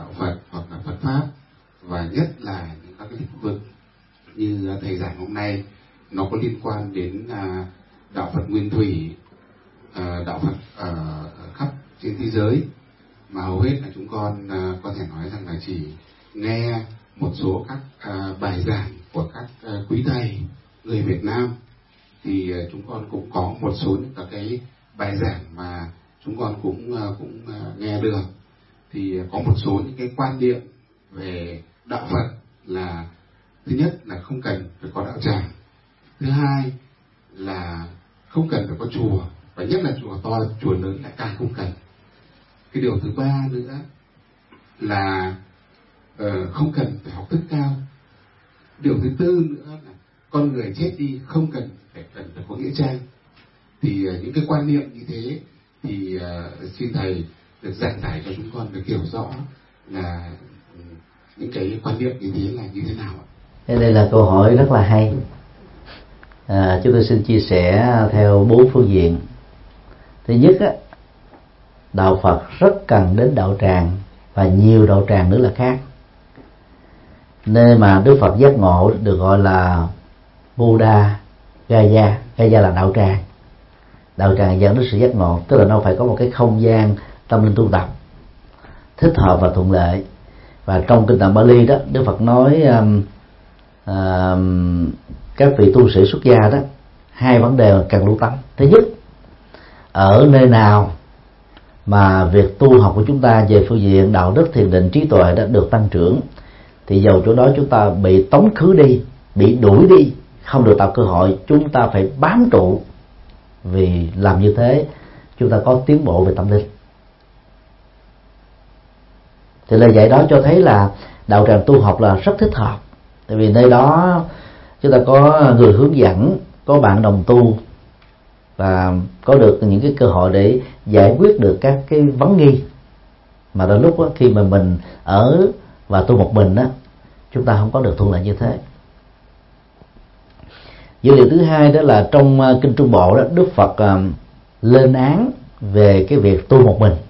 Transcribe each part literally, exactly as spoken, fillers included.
đạo Phật hoặc là Phật pháp, và nhất là những các cái lĩnh vực như thầy giảng hôm nay nó có liên quan đến à, đạo Phật nguyên thủy, à, đạo Phật à, khắp trên thế giới, mà hầu hết là chúng con à, có thể nói rằng là chỉ nghe một số các à, bài giảng của các à, quý thầy người Việt Nam, thì à, chúng con cũng có một số những các cái bài giảng mà chúng con cũng à, cũng à, nghe được, thì có một số những cái quan niệm về đạo Phật là thứ nhất là không cần phải có đạo tràng, thứ hai là không cần phải có chùa, và nhất là chùa to, chùa lớn lại càng không cần. Cái điều thứ ba nữa là uh, không cần phải học thức cao. Điều thứ tư nữa là con người chết đi không cần phải cần phải có nghĩa trang. Thì uh, những cái quan niệm như thế thì uh, xin thầy được giảng giải cho chúng con được hiểu rõ là um, những cái quan niệm như thế là như thế nào ạ? Đây là câu hỏi rất là hay. À, chúng tôi xin chia sẻ theo bốn phương diện. Thứ nhất á, đạo Phật rất cần đến đạo tràng và nhiều đạo tràng nữa là khác. Nơi mà Đức Phật giác ngộ được gọi là Buddha Gaya. Gaya là đạo tràng. Đạo tràng dẫn đến sự giác ngộ, tức là nó phải có một cái không gian tâm linh tu tập thích hợp và thuận lợi. Và trong kinh tạng Bali đó, Đức Phật nói um, um, các vị tu sĩ xuất gia đó, hai vấn đề mà cần lưu tâm. Thứ nhất, ở nơi nào mà việc tu học của chúng ta về phương diện đạo đức, thiền định, trí tuệ đã được tăng trưởng, thì dầu chỗ đó chúng ta bị tống khứ đi, bị đuổi đi, không được tạo cơ hội, chúng ta phải bám trụ, vì làm như thế chúng ta có tiến bộ về tâm linh. Thì lời dạy đó cho thấy là đạo tràng tu học là rất thích hợp, tại vì nơi đó chúng ta có người hướng dẫn, có bạn đồng tu, và có được những cái cơ hội để giải quyết được các cái vấn nghi mà đôi lúc đó, khi mà mình ở và tu một mình đó, chúng ta không có được thuận lợi như thế. Dữ liệu thứ hai đó là trong kinh Trung Bộ đó, Đức Phật uh, lên án về cái việc tu một mình.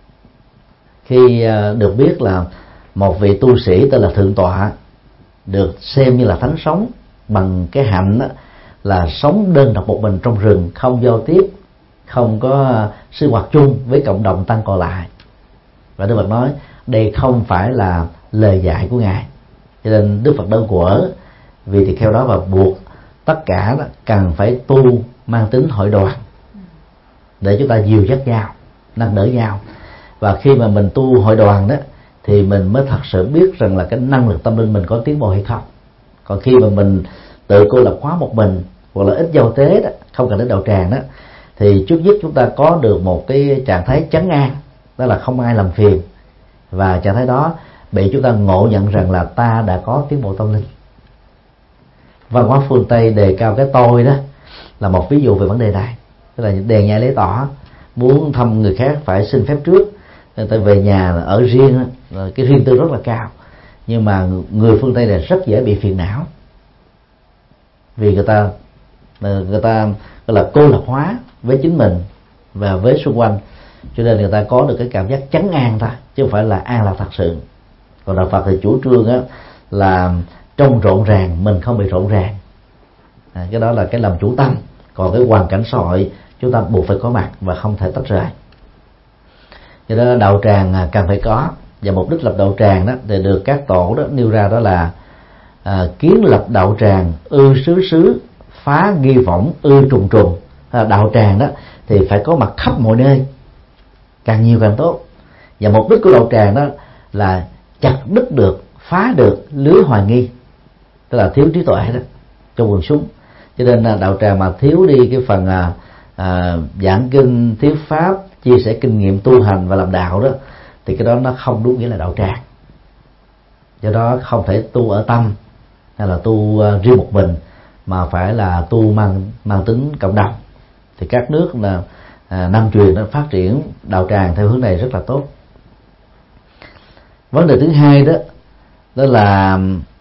Khi uh, được biết là một vị tu sĩ tên là Thượng Tọa được xem như là thánh sống bằng cái hạnh đó, là sống đơn độc một mình trong rừng, không giao tiếp, không có sinh hoạt chung với cộng đồng tăng còn lại. Và Đức Phật nói đây không phải là lời dạy của Ngài, cho nên Đức Phật đơn quở vì thì theo đó và buộc tất cả đó cần phải tu mang tính hội đoàn để chúng ta dìu dắt nhau, nâng đỡ nhau. Và khi mà mình tu hội đoàn đó thì mình mới thật sự biết rằng là cái năng lực tâm linh mình có tiến bộ hay không. Còn khi mà mình tự cô lập hóa một mình hoặc là ít giao tế đó, không cần đến đạo tràng đó, thì trước nhất chúng ta có được một cái trạng thái chấn an, đó là không ai làm phiền, và trạng thái đó bị chúng ta ngộ nhận rằng là ta đã có tiến bộ tâm linh. Văn hóa phương Tây đề cao cái tôi đó là một ví dụ về vấn đề này, tức là đèn nhai lấy tỏ, muốn thăm người khác phải xin phép trước, người ta về nhà ở riêng, cái riêng tư rất là cao. Nhưng mà người phương Tây này rất dễ bị phiền não, vì người ta người ta gọi là cô lập hóa với chính mình và với xung quanh, cho nên người ta có được cái cảm giác chấn an thôi, chứ không phải là an lạc thật sự. Còn đạo Phật thì chủ trương á là trong rộn ràng mình không bị rộn ràng, à, cái đó là cái làm chủ tâm. Còn cái hoàn cảnh xã hội chúng ta buộc phải có mặt và không thể tách rời. Cho nên đạo tràng cần phải có, và mục đích lập đạo tràng đó thì được các tổ đó nêu ra, đó là à, kiến lập đạo tràng ư xứ xứ, phá nghi võng ư trùng trùng. À, đạo tràng đó thì phải có mặt khắp mọi nơi, càng nhiều càng tốt. Và mục đích của đạo tràng đó là chặt đứt được, phá được lưới hoài nghi, tức là thiếu trí tuệ đó trong quần chúng. Cho nên là đạo tràng mà thiếu đi cái phần à, à, giảng kinh, thuyết pháp, chia sẻ kinh nghiệm tu hành và làm đạo đó, thì cái đó nó không đúng nghĩa là đạo tràng. Do đó không thể tu ở tâm hay là tu uh, riêng một mình, mà phải là tu mang mang tính cộng đồng. Thì các nước là à, Nam truyền nó phát triển đạo tràng theo hướng này rất là tốt. Vấn đề thứ hai đó đó là